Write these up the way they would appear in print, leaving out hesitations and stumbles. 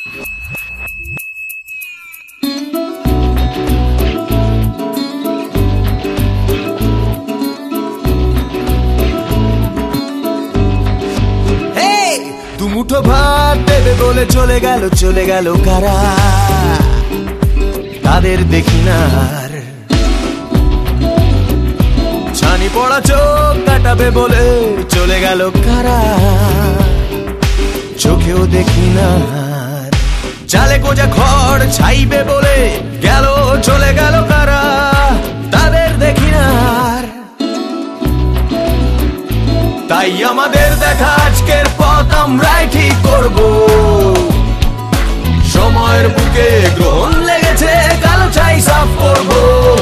দুমুঠো ভাত দেবে বলে চলে গেল কারা, তাদের দেখি না আর। ছানি পড়া চোখ কাটাবে বলে চলে গেল কারা, চোখেও দেখি না আর। চালে গোজা খড় ছাইবে বলে চলে গেল কারা, তাদের দেখি না আর। তাই আমাদের দেখা আজকের পথ আমরাই ঠিক করব। সময়ের বুকে গ্রহণ লেগেছে, কালো ছাই সাফ করব।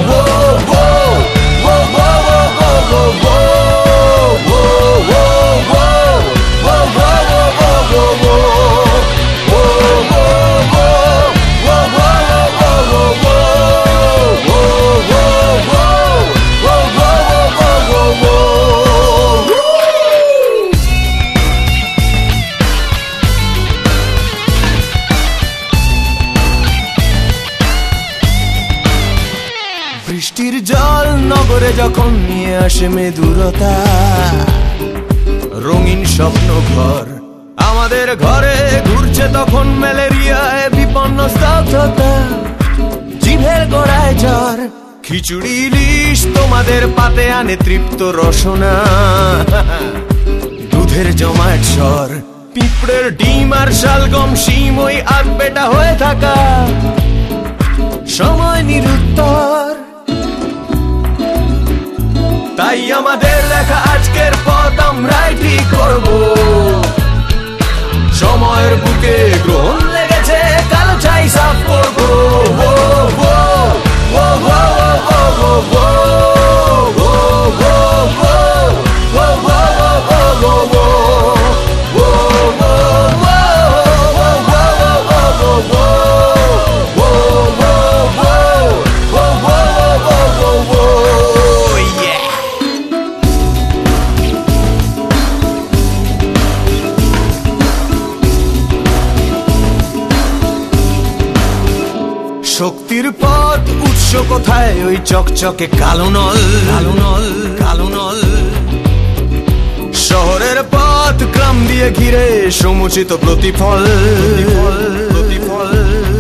বৃষ্টির জল নগরে যখন নিয়ে আসে মেদুরতা, রঙিন স্বপ্ন ঘর আমাদের ঘরে ঘুরছে তখন ম্যালেরিয়ায় বিপন্ন স্তব্ধতা। জিভের গোড়ায় জ্বর, খিচুড়ি ইলিশ তোমাদের পাতে আনে তৃপ্ত রসনা। দুধের জমাট স্বর, পিঁপড়ের ডিম আর শালগম শিম ওই আগ বেটা হয়ে থাকা। সময় নিরুত্তর, তাই আমাদের লেখা আজকের পথ আমরাই ঠিক করব। সময়ের বুকে গ্রহণ লেগেছে, কালো ছাই সাফ করব। শক্তির পথ উৎস কোথায়? ওই চকচকে কালো নল, কালো নল, কালো নল। শহরের পথ গ্রাম দিয়ে ঘিরে সমুচিত প্রতিফল, প্রতিফল।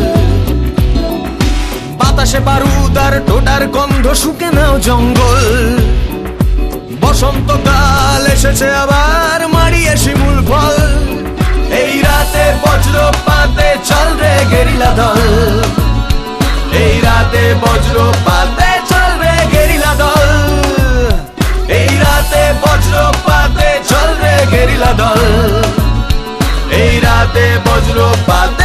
বাতাসে বারুদ আর টোটার গন্ধ, শুকে নাও জঙ্গল। বসন্তকাল এসেছে আবার, মারিয়ে শিমুল ফল। এই রাতে বজ্রপাতে চল রে গেরিলা দল, এই রাতে বজ্রপাতে চলবে গেরিলা দল। এই রাতে বজ্রপাতে চলবে গেরিলা দল। এই রাতে বজ্রপাত